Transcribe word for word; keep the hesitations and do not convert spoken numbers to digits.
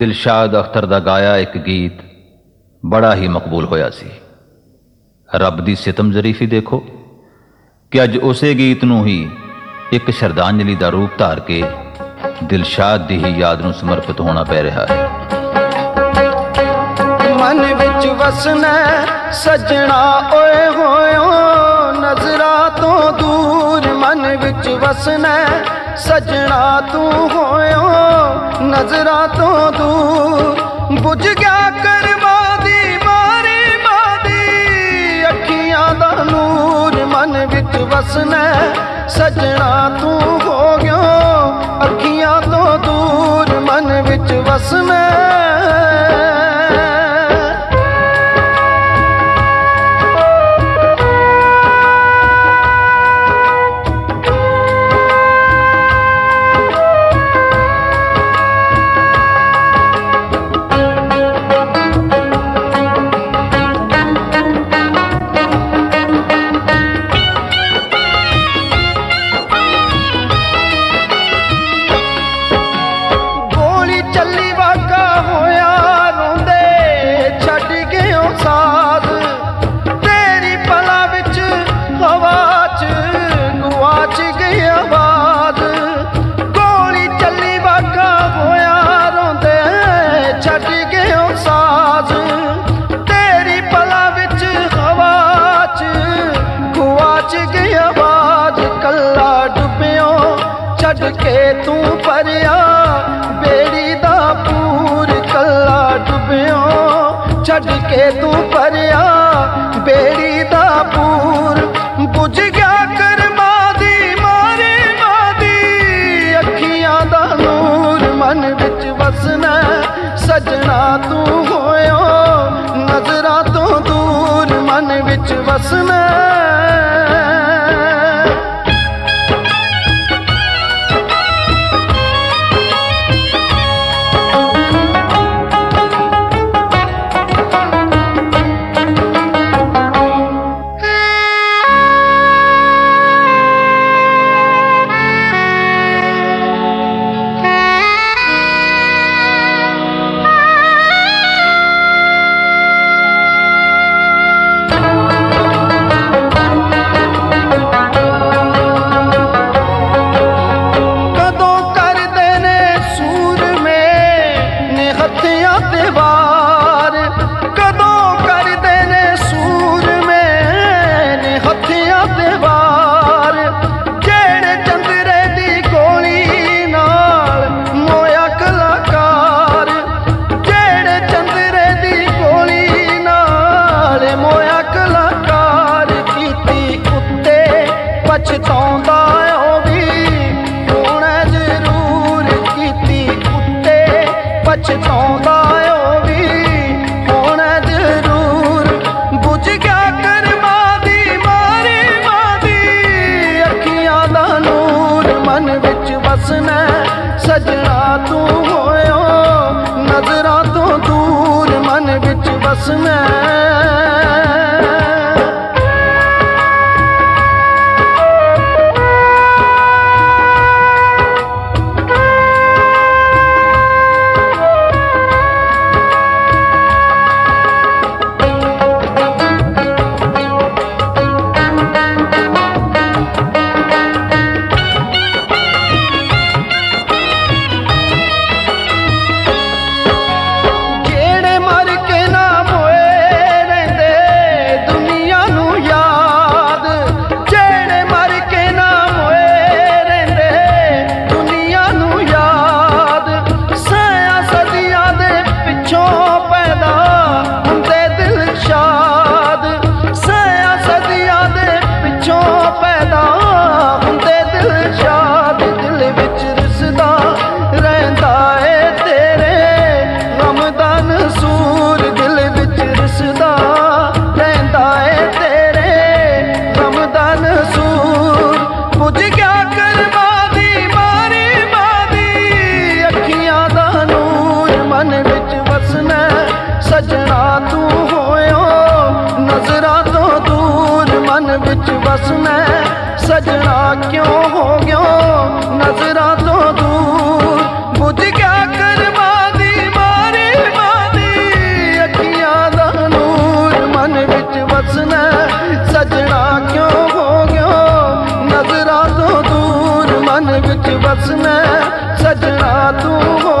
दिलशाद अख्तर दा गाया एक गीत बड़ा ही मकबूल होया सी। रब दी सितम जरीफी देखो कि अज उसे गीत नूं ही एक श्रद्धांजलि का रूप धार के दिलशाद दी ही याद नूं समर्पित होना पै रहा है। मन विच वसना सजना ओए होयो नजरा तो दूर, मन विच वसना सजना तू होयो नजरा तो दूर। बुझ गया करवा दी मारी मादी अखियां दा नूर, मन विच वसना सजना तू हो गयो अखियां तो दूर, मन विच वसना। छड़ के तू परिया बेड़ी दा पूर, कला डुबियो छड़ के तू परिया बेड़ी दा पूर। बुझ गया कर मादी मारी मादी अखियां दा नूर, मन विच वसना सजना तू होयो नजरा तो दूर, मन विच वसना। पछताउंदा ओ भी होना जरूर कीती उत्ते, पछताउंदा ओ भी होना जरूर। बुझ गया कर मादी मारी मादी अखियां दा नूर, मन विच वसना सजना तू होयो नजरा तो दूर, मन विच वसना। सजना तू होयो नजरा तो दूर, मन विच वसना सजना क्यों हो गयो नजरा तो दूर। बुझ गया कर मादी मारी ਸਜਣਾ ਕਿਉਂ ਹੋ ਗਿਆ ਨਜ਼ਰਾਂ ਤੋਂ ਦੂਰ ਮਨ ਵਿੱਚ ਵਸਣਾ ਸਜਣਾ ਤੂੰ ਹੋ